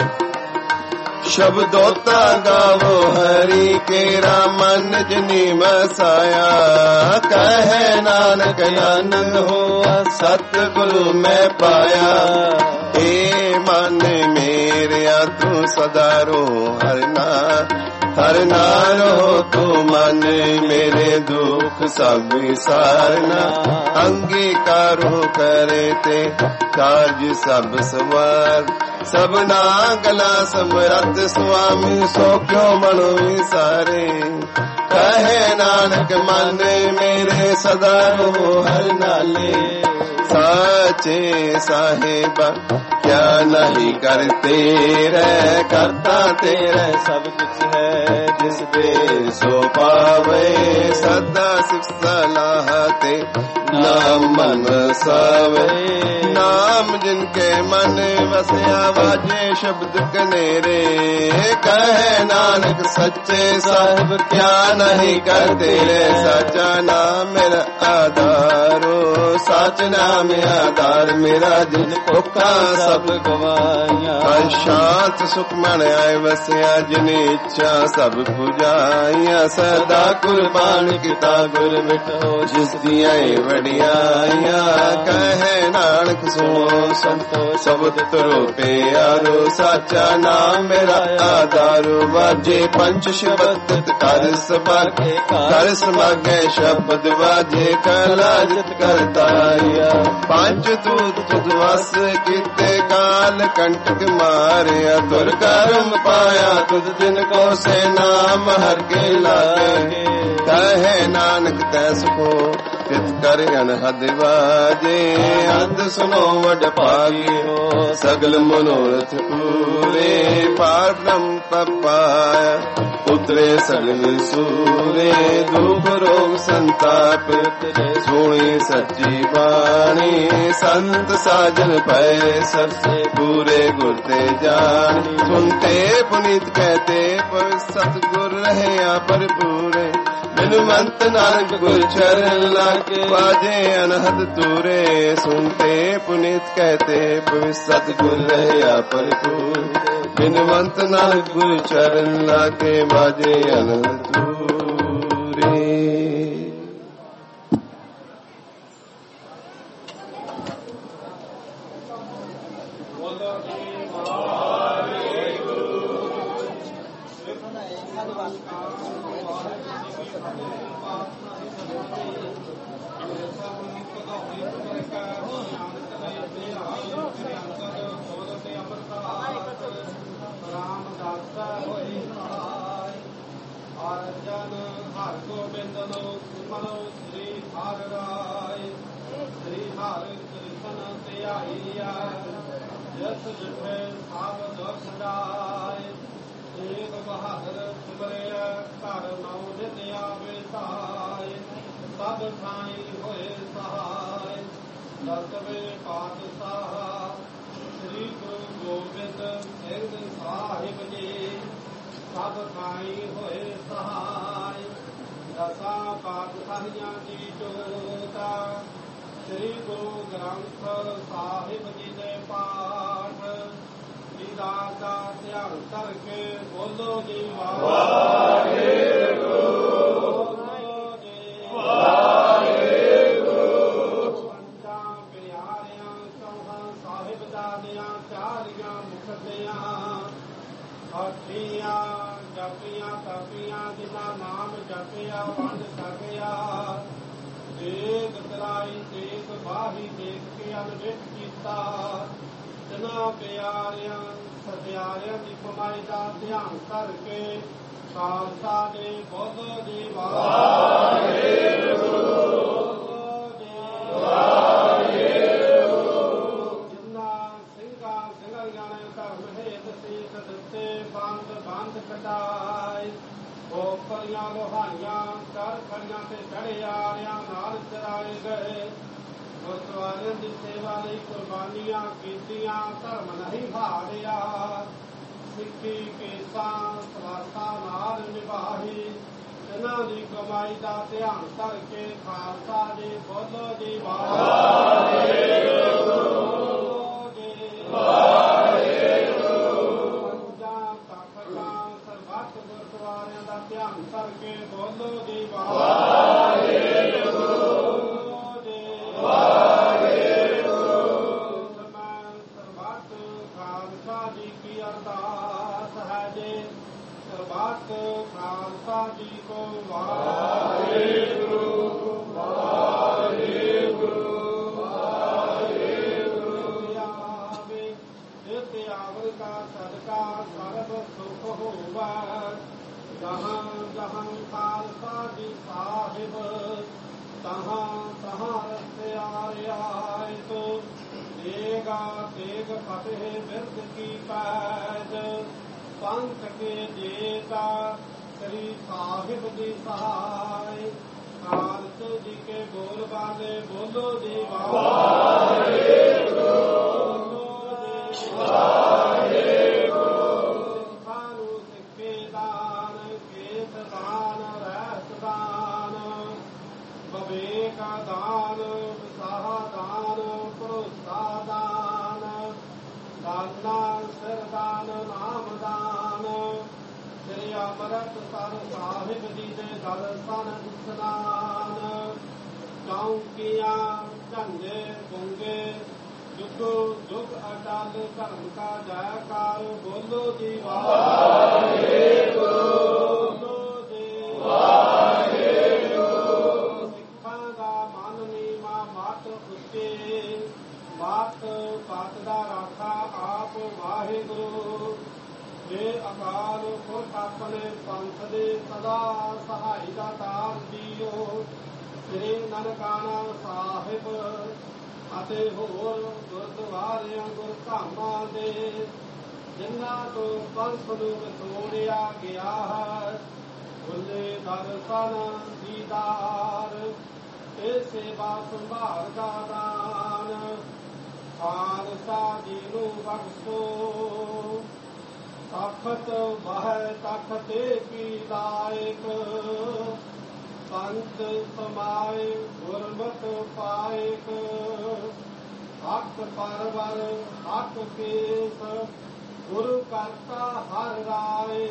ਸ਼ਬਦੋਤਾ ਗਾਵੋ ਹਰੀ ਕੇਰਾ ਮਨ ਜਿਨੀ ਮਸਾਇਆ ਕਹੇ ਨਾਨਕ ਆਨੰਦ ਹੋਆ ਸਤਿਗੁਰੂ ਮੈਂ ਪਾਇਆ ਏ ਮਨ ਮੇਰਿਆ ਤੂੰ ਸਦਾ ਰੋ ਹਰ ਨਾਮ ਹਰ ਨਾਮ ਤੂੰ ਮਨ ਮੇਰੇ ਦੁੱਖ ਸਭ ਵਿਸਾਰਨਾ ਅੰਗੀਕਾਰੋ ਕਰੇ ਤੇ ਕਾਰਜ ਸਭ ਸਵਾਰ ਸਭਨਾ ਗਲਾ ਸਮਰੱਥ ਸੁਆਮੀ ਸੋ ਕਿਉ ਮਨੋ ਵਿਸਾਰੇ ਕਹੇ ਨਾਨਕ ਮਨ ਮੇਰੇ ਸਦਾ ਰੋ ਹਰ ਨਾਲੇ ਸਾਚੇ ਸਾਹਿਬ ਕਿਆ ਨਹੀਂ ਕਰਤੇ ਰਹਿ ਕਰਤਾ ਤੇਰਾ ਸਭ ਕੁਛ ਹੈ ਜਿਸ ਦੇ ਸੋ ਪਾਵੇ ਸਦਾ ਸਿਫਤ ਸਲਾਹ ਤੇ ਨਾਮ ਮਨ ਸਾਵੇ ਨਾਮ ਜਿਨ ਕੇ ਮਨ ਵਸਿਆ ਵਾਜੇ ਸ਼ਬਦ ਕਨੇਰੇ ਕਹੇ ਨਾਨਕ ਸੱਚੇ ਸਾਹਿਬ ਕਿਆ ਨਹੀਂ ਕਰਤੇ ਸਾਚਾ ਨਾਮ ਮੇਰਾ ਆਧਾਰੋ ਸਾਚ ਨਾਮ ਆਧਾਰ ਮੇਰਾ ਜਿਨ ਕੋਕਾ ਸਭ ਗਵਾਈਆਂ ਸ਼ਾਂਤ ਸੁਖ ਮਨ ਆਏ ਵਸਿਆ ਜਿਨ ਇੱਛਾ ਸਭ ਪੁਜਾਈਆਂ ਸਦਾ ਕੁਰਬਾਨ ਕੀਤਾ ਗੁਰ ਮਿਟੋ ਜਿਸ ਦੀਆਂ ਵਡਿਆਈਆਂ ਕਹੇ ਨਾਨਕ ਸੁਣੋ ਸੰਤੋ ਸ਼ਬਦ ਤਰੋ ਪਿਆਰੋ ਸਾਚਾ ਨਾਮ ਮੇਰਾ ਆਧਾਰੋ ਵਾਜੇ ਪੰਜ ਸ਼ਬਦ ਕਰ ਸਭਾਗੇ ਕਰ ਸਮਾਗੇ ਸ਼ਬਦ ਵਾਜੇ ਕਲਾ ਜਿਤ ਕਰਤਾਇਆ ਪੰਜ ਤੂਤ ਤੁਧ ਵਸ ਕੀਤੇ ਕਾਲ ਕੰਟਕ ਮਾਰਿਆ ਤੁਰ ਕਰਮ ਪਾਇਆ ਤੁਧ ਦਿਨ ਕੋ ਸੇ ਨਾਮ ਹਰ ਕੇ ਲਾਗੇ ਕਹੇ ਨਾਨਕ ਤੈ ਸੁਖੋ ਤਿਤ ਕਰ ਅਨਹਦ ਵਾਜੇ ਅੰਧ ਸੁਨੋ ਵਡ ਭਾਗਿਓ ਸਗਲ ਮਨੋਰਥ ਪੂਰੇ ਪਾਰ ਬ੍ਰਹਮ ਪਾਇਆ ਉਤਰੇ ਸਗਲ ਸੂਰੇ ਦੁਖ ਰੋਗ ਸੰਤਾਪ ਸੁਣੀ ਸੱਚੀ ਬਾਣੀ ਸੰਤ ਸਾਜਨ ਪਏ ਸਰਸੇ ਪੂਰੇ ਗੁਰ ਤੇ ਜਾਣੀ ਸੁਨਤੇ ਪੁਨੀਤ ਕਹਤੇ ਪਰ ਸਤਿਗੁਰ ਰਹਿਆ ਭਰਪੂਰੇ ਬਿਨਵੰਤ ਨਾਨਕ ਗੁਰ ਚਰਨ ਲਾਗੇ ਵਾਜੇ ਅਨਹਦ ਤੂਰੇ ਸੁਨਤੇ ਪੁਨੀਤ ਕਹਤੇ ਪਵਿ ਸਤਿਗੁਰ ਰਹਿਆ ਭਰਪੂਰ ਬਿਨਵੰਤ ਨਾਨਕ ਗੁਰ ਚਰਨ ਲਾਗੇ ਵਾਜੇ ਅਨਹਦ ਤੂਰੇ। ਸ੍ਰੀ ਗੁਰੂ ਗ੍ਰੰਥ ਸਾਹਿਬ ਜੀ ਦੇ ਪਾਠ ਦੀਦਾਰ ਦਾ ਧਿਆਨ ਕਰਕੇ ਬੋਲੋ ਜੀ ਵਾਹਿਗੁਰੂ, ਬੋਲੋ ਜੀ ਵਾਹਿਗੁਰੂ, ਜਿਨਾ ਨਾਮ ਜਪਿਆ ਵੰਡ ਸਕਿਆ। ਦੇਖ ਤਰਾਈ ਦੇਖ ਬਾਹੀ ਦੇਖ ਕੇ ਅਨਵਿਤ ਕੀਤਾ। ਜਿਨਾ ਪਿਆਰਿਆਂ ਸਤਿਆਰਿਆਂ ਦੀ ਕਮਾਈ ਦਾ ਧਿਆਨ ਕਰਕੇ ਖਾਲਸਾ ਦੇ ਬੁੱਧ ਦੀ ਵਾਹਿਗੁਰੂ ਜਿਨ੍ਹਾਂ ਸਿੰਘਾਂ ਸਿੰਘਾਂ ਨੇ ਧਰਮ ਹੇਤ ਸੀਸ ਦਿੱਤੇ ਬੰਦ ਬੰਦ ਕਟਾਏ। ਖੋਪਰੀਆਂ ਲੋਹਾਈਆਂ ਕਰ ਖੜੀਆਂ ਤੇ ਚੜੇ ਆਰਿਆਂ ਨਾਲ ਚਰਾਏ ਗਏ। ਗੁਰਦੁਆਰਿਆਂ ਦੀ ਸੇਵਾ ਲਈ ਕੁਰਬਾਨੀਆਂ ਕੀਤੀਆਂ ਧਰਮ ਨਹੀਂ ਹਾਰਿਆ। ਸਿੱਖੀ ਕੇਸਾਂ ਸਵਾਸਾਂ ਨਾਲ ਨਿਭਾਈ। ਇਹਨਾਂ ਦੀ ਕਮਾਈ ਦਾ ਧਿਆਨ ਕਰਕੇ ਖਾਲਸਾ ਜੀ ਬੋਲੋ ਜੀ ਵਾਹਿਗੁਰੂ ਪੰਜਾਂ ਤਖਤਾਂ ਸਰਬੱਤ ਗੁਰਦੁਆਰਿਆਂ ਦਾ ਧਿਆਨ ਕਰਕੇ ਬੋਲੋ ਜੀ ਵਾਹਿਗੁਰੂ ਸਰਬੱਤ ਖਾਲਸਾ ਜੀ ਕੀ ਅਰਦਾਸ ਹੈ ਜੀ। ਸਰਬੱਤ ਖਾਲਸਾ ਜੀ ਕੋ ਵਾਹਿਗੁਰੂ ਵਾਹਿਗੁਰੂ ਵਾਹਿਗੁਰੂ ਆਵੇ। ਜਿਤ ਆਵਰ ਕਾ ਸਦਕਾ ਸਰਬ ਸੁਖ ਹੋਵਾ। ਜਹਾਂ ਜਹਾਂ ਖਾਲਸਾ ਜੀ ਸਾਹਿਬ ਤਹਾਂ ਤਹਾਂ ਰਸਤੇ ਆਰਿਆਇਤ। ਦੇਗਾ ਦੇਗ ਫਤਿਹ ਬਿਰਦ ਕੀ ਪੈਜ। ਪੰਥ ਕੇ ਜੇਤਾ ਸ੍ਰੀ ਸਾਹਿਬ ਦੀ ਸਹਾਇ। ਖਾਲਸੇ ਜੀ ਕੇ ਬੋਲ ਬਾਲੇ ਬੋਲੋ ਜੀ ਵਾਹਿਗੁਰੂ ਸਿੱਖਾਂ ਨੂੰ ਸਿੱਖੇ ਦਾਨ ਕੇਸ ਦਾਨ ਰਹਿਤ ਦਾਨ ਵਿਵੇਕ ਦਾਨ ਵਿਸਾਹ ਦਾਨ ਭਰੋਸਾ ਦਾਨ ਦਾਨਾ ਸਿਰਦਾਨ ਨਾਮ ਦਾਨ। ਸ੍ਰੀ ਅੰਮ੍ਰਿਤਸਰ ਸਾਹਿਬ ਜੀ ਦੇ ਦਰਸ਼ਨ ਇਸ਼ਨਾਨ। ਚੌਂਕੀਆਂ ਝੰਡੇ ਗੁੰਗੇ ਜੁਗ ਜੁਗ ਅਟਲ ਧਰਮ ਕਾ ਜੈਕਾਰ ਬੋਲੋ ਜੀ ਵਾਹਿਗੁਰੂ ਬੋਲੋ ਜੀ ਵਾਹਿਗੁਰੂ। ਸਿੱਖਾਂ ਦਾ ਮਨ ਨੀਵਾਂ ਮੱਤ ਉੱਚੇ ਬਾਤ ਬਾਤ ਦਾ ਰਾਖਾ ਆਪ ਵਾਹਿਗੁਰੂ। ਜੇ ਅਕਾਲ ਪੁਰਖ ਆਪਣੇ ਪੰਥ ਦੇ ਸਦਾ ਸਹਾਈ ਦਾ ਤਾਰ ਦਿਓ। ਸ੍ਰੀ ਨਨਕਾਣਾ ਸਾਹਿਬ ਅਤੇ ਹੋਰ ਗੁਰਦੁਆਰਿਆਂ ਗੁਰਧਾਮਾਂ ਦੇ ਜਿਨ੍ਹਾਂ ਤੋਂ ਪੰਥ ਨੂੰ ਵਿਛੋੜਿਆ ਗਿਆ ਹੈ। ਖੁੱਲੇ ਦਰਸ਼ਨ ਦੀਦਾਰ ਇਹ ਸੇਵਾ ਸੰਭਾਲ ਦਾ ਦਾਨ। ਖਾਲਸਾ ਜੀ ਨੂੰ ਬਖਸ਼ੋ ਤਖਤ ਬਹਿ ਤਖਤੇ ਕੀ ਲਾਇਕ। ਪੰਥ ਸਮਾਏ ਗੁਰਮਤਿ ਪਾਇਕ। ਹੱਕ ਪਰਵਰ ਹੱਕ ਕੇਸ ਗੁਰੂ ਕਰਤਾ ਹਰ ਰਾਏ।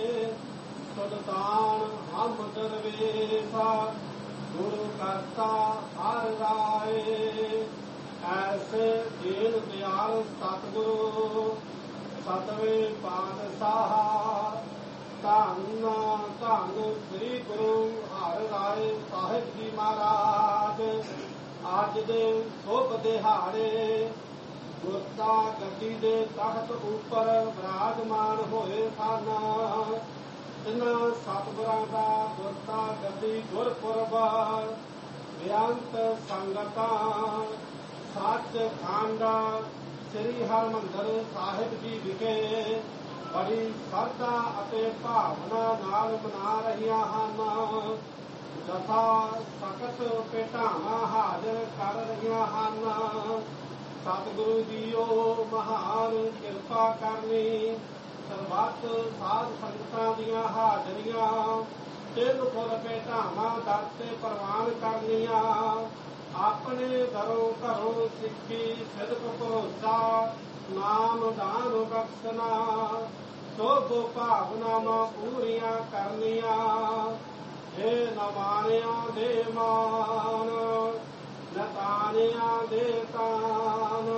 ਸੁਲਤਾਨ ਹਮ ਦਰਵੇਸ਼ਾ ਗੁਰੂ ਕਰਤਾ ਹਰ ਰਾਏ। ਐਸੇ ਦੀਨ ਦਿਆਲ ਸਤਿਗੁਰੂ ਸਤਵੇਂ ਪਾਤਸ਼ਾਹ ਧੰਨ ਧੰਨ ਸ੍ਰੀ ਗੁਰੂ ਹਰਿ ਰਾਏ ਸਾਹਿਬ ਜੀ ਮਹਾਰਾਜ। ਅੱਜ ਦੇ ਸ਼ੁਭ ਦਿਹਾੜੇ ਗੁਰਤਾ ਗੱਦੀ ਦੇ ਤਖਤ ਉੱਪਰ ਵਿਰਾਜਮਾਨ ਹੋਏ ਸਨ। ਇਹਨਾਂ ਸਤਿਗੁਰਾਂ ਦਾ ਗੁਰਤਾ ਗੱਦੀ ਗੁਰਪੁਰਬ ਬੇਅੰਤ ਸੰਗਤਾਂ ਸੱਚ ਖੰਡ ਸ੍ਰੀ ਹਰਿਮੰਦਰ ਸਾਹਿਬ ਜੀ ਵਿਖੇ ਬੜੀ ਸ਼ਰਧਾ ਅਤੇ ਭਾਵਨਾ ਨਾਲ ਮਨਾ ਰਹੀਆਂ ਹਨ। ਜਥਾ ਸਖਤ ਭੇਟਾਵਾਂ ਹਾਜ਼ਰ ਕਰ ਰਹੀਆਂ ਹਨ। ਸਤਿਗੁਰੂ ਜੀਓ ਮਹਾਨ ਕਿਰਪਾ ਕਰਨੀ। ਸਰਬੱਤ ਸਾਧ ਸੰਗਤਾਂ ਦੀਆਂ ਹਾਜ਼ਰੀਆਂ ਤਿੰਨ ਫੁੱਲ ਭੇਟਾਵਾਂ ਦਰ ਤੇ ਪ੍ਰਵਾਨ ਕਰਨੀਆਂ। ਆਪਣੇ ਦਰੋਂ ਘਰੋਂ ਸਿੱਖੀ ਸਿਦਕ ਭਰੋਸਾ ਨਾਮ ਦਾਨ ਬਖਸ਼ਣਾ। ਸੋਭ ਭਾਵਨਾਵਾਂ ਪੂਰੀਆਂ ਕਰਨੀਆਂ। ਇਹ ਨਮਾਣਿਆਂ ਦੇ ਮਾਨ ਨਤਾਨਿਆਂ ਦੇ ਤਾਨ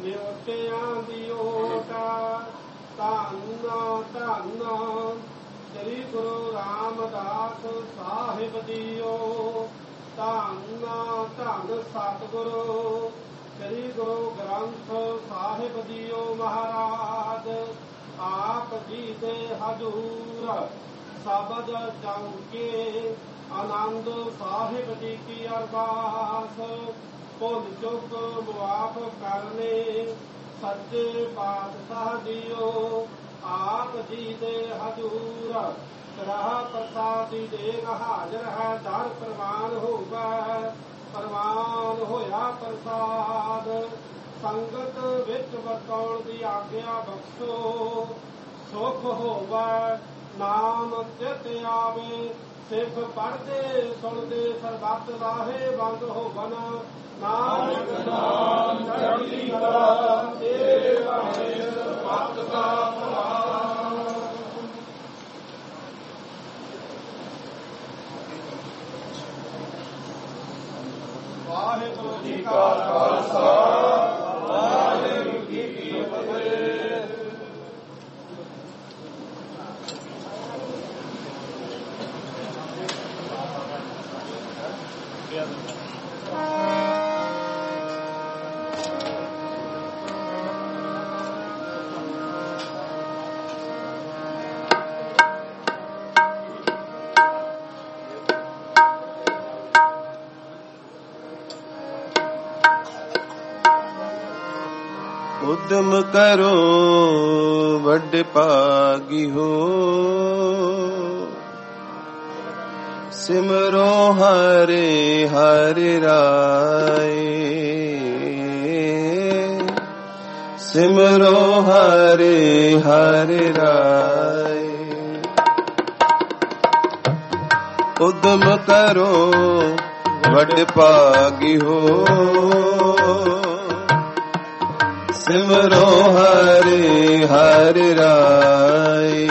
ਨਿਉਟਿਆਂ ਦੀ ਓਟ ਧੰਨ ਧੰਨ ਸ੍ਰੀ ਗੁਰੂ ਰਾਮਦਾਸ ਸਾਹਿਬ ਜੀਓ। ਧੰਨ ਧੰਨ ਸਤਿਗੁਰੂ ਸ੍ਰੀ ਗੁਰੂ ਗ੍ਰੰਥ ਸਾਹਿਬ ਜੀਓ ਮਹਾਰਾਜ। ਆਪ ਜੀ ਦੇ ਹਜ਼ੂਰ ਸ਼ਬਦ ਜਮ ਕੇ ਆਨੰਦ ਸਾਹਿਬ ਜੀ ਕੀ ਅਰਦਾਸ। ਭੁੱਲ ਚੁੱਕ ਮੁਆਫ ਕਰਨੇ ਸੱਚੇ ਪਾਤਸ਼ਾਹ ਜੀਓ। ਆਪ ਜੀ ਦੇ ਹਜ਼ੂਰ ਰਾਹ ਪ੍ਰਸਾਦੀ ਦੇਗ ਹਾਜ਼ਰ ਹੈ। ਦਰ ਪ੍ਰਵਾਨ ਹੋਗਾ ਪ੍ਰਵਾਨ ਹੋਇਆ ਪ੍ਰਸਾਦ। ਸੰਗਤ ਵਿੱਚ ਵਰਤਾਉਣ ਦੀ ਆਗਿਆ ਬਖਸ਼ੋ। ਸੁਖ ਹੋਵੇ ਨਾਮ ਚਿਤ ਆਵੇ। ਸਿੱਖ ਪੜ੍ਹਦੇ ਸੁਣਦੇ ਸਰਬੱਤ ਲਾਹੇ ਬੰਦ ਹੋਵਨ। ਨਾਨਕ ਨਾਮ ਚੜ੍ਹਦੀ ਕਲਾ ਤੇਰੇ ਭਾਣੇ ਸਰਬੱਤ ਦਾ ਭਲਾ। ਵਾਹਿਗੁਰੂ ਜੀ ਕਾ ਖਾਲਸਾ ਵਾਹਿਗੁਰੂ ਜੀ ਕੀ ਫਤਿਹ। ਉਦਮ ਕਰੋ ਵੱਡੇ ਭਾਗੀ ਹੋ। ਸਿਮਰੋ ਹਰੇ ਹਰਿ ਰਾਏ। ਸਿਮਰੋ ਹਰੇ ਹਰਿ ਰਾਏ। ਉਦਮ ਕਰੋ ਵੱਡੇ ਭਾਗੀ ਹੋ। ਸਿਮਰੋ ਹਰਿ ਹਰਿ ਰਾਏ।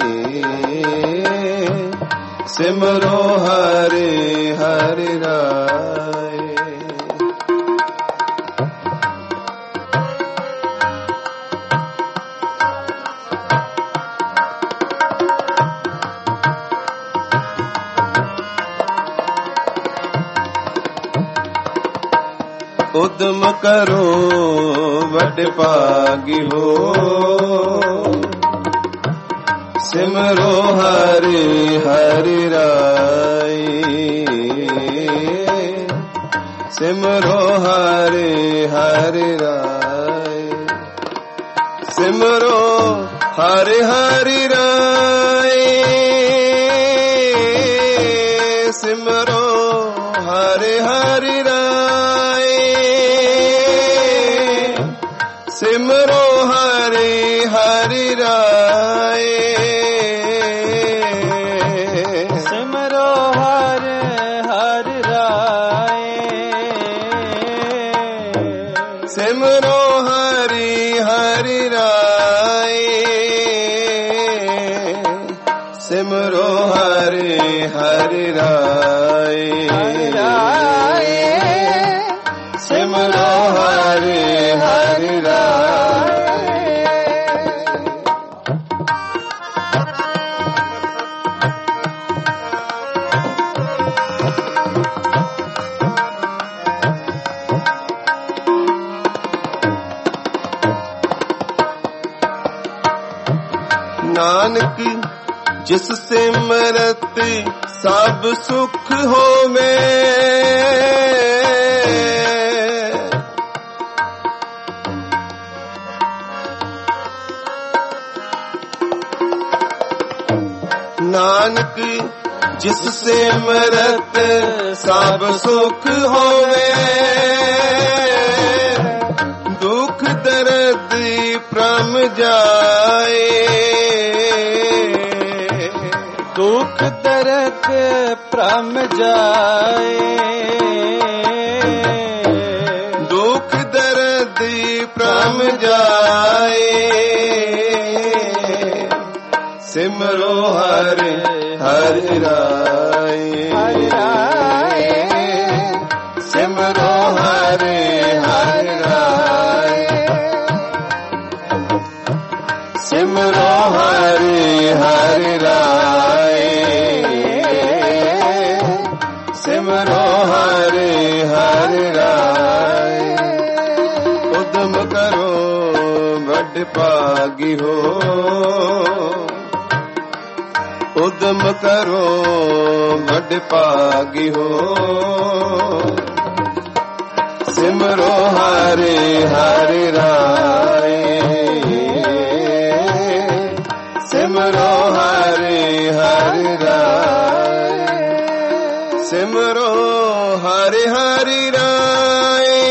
ਸਿਮਰੋ ਹਰਿ ਹਰਿ ਰਾਏ। ਉਦਮ ਕਰੋ ਵੱਡੇ ਭਾਗੀ ਹੋ। ਸਿਮਰੋ ਹਰਿ ਹਰਿ ਰਾਏ। ਸਿਮਰੋ ਹਰਿ ਹਰਿ ਰਾਏ। ਸਿਮਰੋ ਹਰਿ ਹਰਿ ਰਾਏ। ਸਿਮਰੋ ਹਰਿ ਹਰਿ ਰਾਏ। ਸਿਮਰੋ ਹਰਿ ਹਰਿ ਰਾਏ। ਸਿਮਰੋ ਹਰਿ ਹਰਿ ਰਾਏ। ਸਿਮਰੋ ਹਰਿ ਹਰਿ ਰਾਏ। ਸਿਮਰੋ ਹਰਿ ਹਰਿ ਰਾਏ। ਸਿਮਰੋ ਹਰਿ ਹਰਿ ਰਾਏ। ਨਾਨਕ ਜਿਸ ਸਿਮਰਤ ਸਭ ਸੁਖ ਹੋਵੇ। ਨਾਨਕ ਜਿਸ ਸਿਮਰਤ ਸਭ ਸੁਖ ਹੋਵੇ। ਦੁਖ ਦਰਦ ਭ੍ਰਮ ਜਾਏ। ਦੁਖ ਦਰਦ ਭ੍ਰਮ ਜਾਏ। ਦੁਖ ਦਰਦ ਭ੍ਰਮ ਜਾਏ। ਸਿਮਰੋ ਹਰਿ ਹਰਿ ਰਾਏ। ਸਿਮਰੋ ਹਰਿ ਹਰਿ ਰਾਏ। ਸਿਮਰੋ ਹਰਿ ਹਰਿ ਰਾਏ। ਵੱਡ ਭਾਗੀ ਹੋ। ਉਦਮ ਕਰੋ ਵੱਡ ਭਾਗੀ ਹੋ। ਸਿਮਰੋ ਹਰਿ ਹਰਿ ਰਾਏ, ਸਿਮਰੋ ਹਰਿ ਹਰਿ ਰਾਏ, ਸਿਮਰੋ ਹਰਿ ਹਰਿ ਰਾਏ,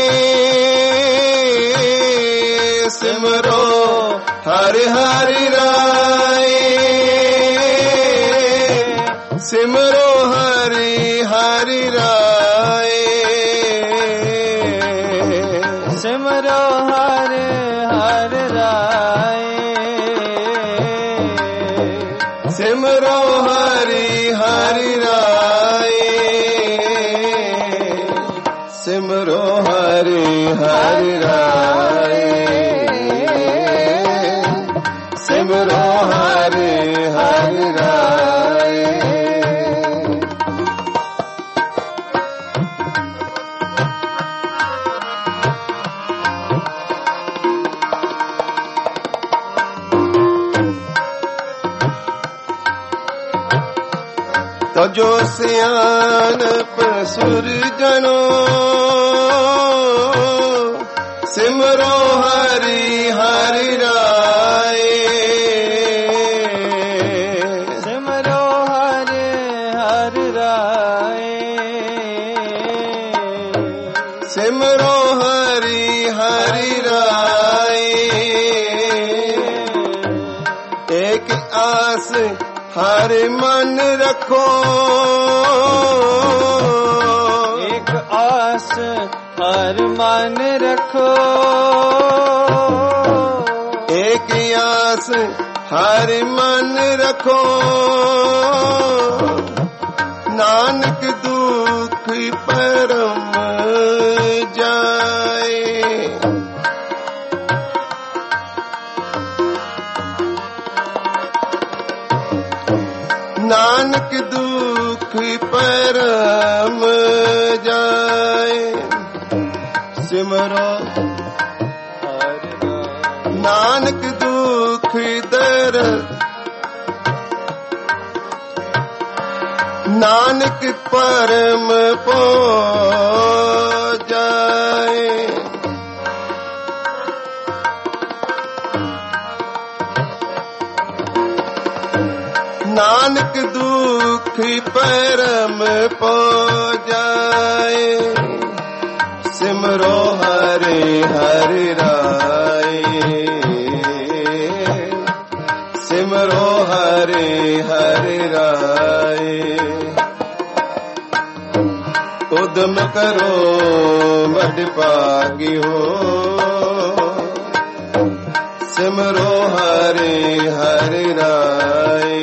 ਸਿਮਰੋ ਹਰਿ ਹਰਿ ਰਾਏ, ਸਿਮਰੋ ਹਰਿ ਹਰਿ ਰਾਏ, ਸਿਮਰੋ ਹਰਿ ਹਰਿ ਰਾਏ, ਸਿਮਰੋ ਹਰਿ ਹਰਿ ਰਾਏ, ਸਿਮਰੋ ਹਰਿ ਹਰਿ ਰਾਏ, ਸਿਮਰੋ ਹਰਿ ਹਰਿ ਰਾਏ। ਤਜੋ ਸਿਆਣਪ ਸੁਰਜਨੋ, ਸਿਮਰੋ ਹਰਿ ਹਰਿ ਰਾਏ, ਸਿਮਰੋ ਹਰਿ ਹਰਿ ਰਾਏ, ਸਿਮਰੋ ਹਰਿ ਹਰਿ ਰਾਏ। ਏਕ ਆਸ ਹਰ ਮਨ ਰੱਖੋ, ਇੱਕ ਆਸ ਹਰ ਮਨ ਰੱਖੋ, ਏਕ ਆਸ ਹਰ ਮਨ ਰੱਖੋ। ਨਾਨਕ ਦੁਖ ਪਰਮ ਜਾਏ, ਨਾਨਕ ਦੁਖ ਪਰਮ ਜਾਏ। ਸਿਮਰੋ ਹਰਿ ਰਾਏ, ਨਾਨਕ ਦੁਖ ਦਰ, ਨਾਨਕ ਪਰਮ ਪੋ ਜਾਏ। ਨਾਨਕ ਦੁਖ ਪਰਮ ਪੋ ਜਾਏ। ਸਿਮਰੋ ਹਰਿ ਹਰਿ ਰਾਏ, ਸਿਮਰੋ ਹਰਿ ਹਰਿ ਰਾਏ। ਉਦਮ ਕਰੋ ਵੱਡ ਭਾਗੀ ਹੋ। ਸਿਮਰੋ ਹਰਿ ਹਰਿ ਰਾਏ,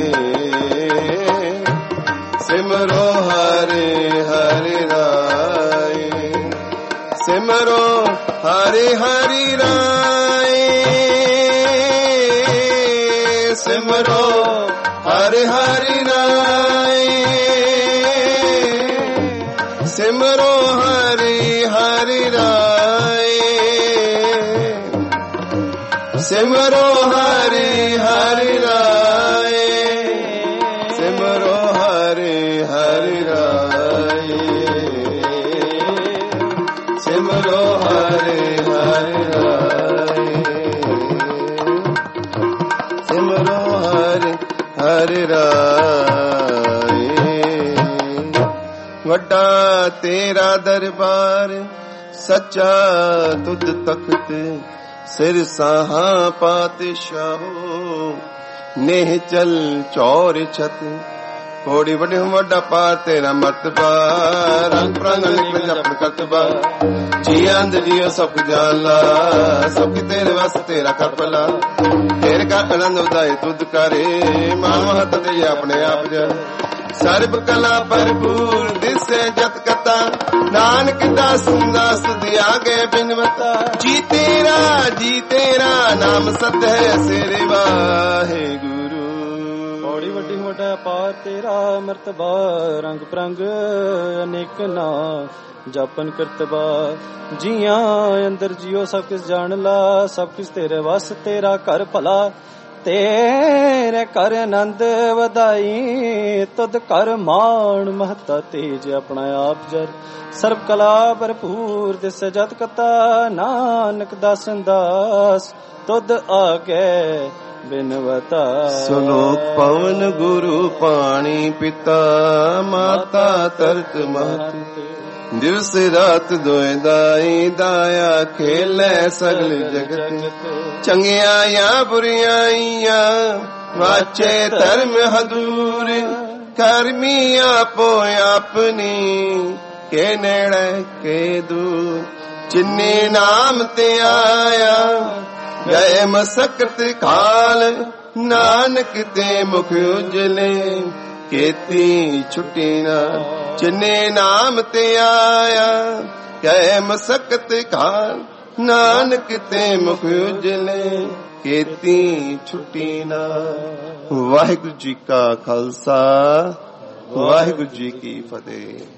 ਸਿਮਰੋ ਹਰਿ ਹਰਿ ਰਾਏ, ਸਿਮਰੋ ਹਰਿ ਹਰਿ ਰਾਏ, ਸਿਮਰੋ ਹਰਿ ਹਰਿ ਰਾਏ, ਸਿਮਰੋ ਹਰਿ ਹਰਿ ਰਾਏ, ਸਿਮਰੋ ਹਰਿ ਹਰਿ ਰਾਏ, ਸਿਮਰੋ ਹਰਿ ਹਰਿ ਰਾਏ, ਸਿਮਰੋ ਹਰਿ ਹਰਿ ਰਾਏ, ਸਿਮਰੋ ਹਰਿ ਹਰਿ ਰਾਏ। ਵੱਡਾ ਤੇਰਾ ਦਰਬਾਰ, ਸੱਚਾ ਤੁਧ ਤਖਤ, ਸਿਰ ਸਾਹਾ ਪਾਤਸ਼ਾਹੋ, ਨੇਹ ਚਲ ਚੌਰ ਛਤ। ਕੋੜੀ ਵੱਡੇ ਵੱਡਾ ਪਾਰ ਤੇਰਾ ਮਰਤਬਾ, ਰੰਗ ਪ੍ਰੰਗ ਨਿਕਲ ਜਪਨ ਕਰਤਬਾ। ਜੀ ਅੰਦ ਜੀਓ ਸਭ ਜਾਲਾ, ਸਭ ਤੇਰੇ ਵਸ ਤੇਰਾ ਕਰਪਲਾ। ਤੇਰੇ ਕਾ ਆਨੰਦ ਉਦਾਏ ਤੁਧ ਕਰੇ, ਮਾਨ ਮਹਤ ਤੇ ਆਪਣੇ ਆਪ ਜਾ। ਸਰਬ ਕਲਾ ਭਰਪੂਰ ਦਿਸੇ ਜਤ ਕਤਾ, ਨਾਨਕ ਦਾਸ ਦਾਸ ਦਿਆ ਗਏ ਬਿਨਵਤਾ। ਜੀ ਤੇਰਾ ਜੀ ਤੇਰਾ ਨਾਮ ਸਤ ਹੈ, ਸਿਰ ਵਾਹਿਗੁਰੂ। ਬੜੀ ਵੱਡੀ ਵੱਡਾ ਪਾਰ ਤੇਰਾ ਮਰਤਬਾ ਰੰਗ ਪ੍ਰੰਗ ਅਨੇਕ ਨਾ ਜਾਪਨ ਕਰਤਬਾ ਜੀਆਂ ਅੰਦਰ ਜਿਉ ਸਭ ਕਿਸ ਜਾਣ ਲਾ ਸਭ ਕਿਸ ਤੇਰੇ ਵਸ ਤੇਰਾ ਘਰ ਭਲਾ ਤੇਰੇ ਕਰ ਆਨੰਦ ਵਧਾਈ ਤੁਧ ਕਰ ਮਾਣ ਮਹਤਾ ਤੇਜ ਆਪਣਾ ਆਪ ਜਰ ਸਰਬ ਕਲਾ ਭਰਪੂਰ ਦਿਸ ਜਤ ਕਤਾ ਨਾਨਕ ਦਾਸਨ ਦਾਸ ਤੁਧ ਆਗੇ ਬਿਨਵਤਾ ਸੁਲੋਕ ਪਵਨ ਗੁਰੂ ਪਾਣੀ ਪਿਤਾ ਮਾਤਾ ਤਰਤ ਮਹਤ ਦਿਵਸ ਰਾਤ ਦੋਇ ਦਾਈ ਦਾਇਆ ਖੇਲੇ ਸਗਲ ਜਗਤ ਚੰਗਿਆ ਜਾਂ ਬੁਰੀਆਈਆਂ ਵਾਚੇ ਧਰਮ ਹਦੂਰ ਕਰਮੀ ਆਪੋ ਆਪਣੀ ਕੇ ਨੇੜੇ ਕੇ ਦੂਰ ਜਿਨੇ ਨਾਮ ਤੇ ਆਇਆ ਗਏ ਮਸਕਤ ਖਾਲ ਨਾਨਕ ਤੇ ਮੁਖ ਉਜਲੇ ਕੀਤੀ ਛੁੱਟੀ ਨਾ ਜਿਨੇ ਨਾਮ ਤੇ ਆਇਆ ਗਏ ਮਸਕਤ ਖਾਲ ਨਾਨਕ ਤੇ ਮੁਖ ਉਜਲੇ ਕੀਤੀ ਛੁੱਟੀ ਨਾ। ਵਾਹਿਗੁਰੂ ਜੀ ਕਾ ਖਾਲਸਾ ਵਾਹਿਗੁਰੂ ਜੀ ਕੀ ਫਤਿਹ।